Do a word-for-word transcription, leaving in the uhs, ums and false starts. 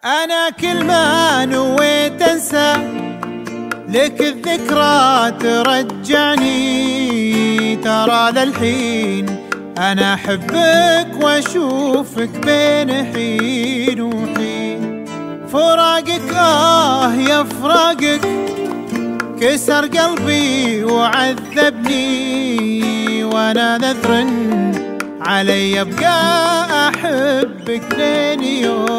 أنا كل ما نويت أنسى لك الذكرى ترجعني، ترى للحين أنا أحبك وأشوفك بين حين وحين. فراقك آه يا فراقك كسر قلبي وعذبني، وأنا نذر علي أبقى أحبك لين يوم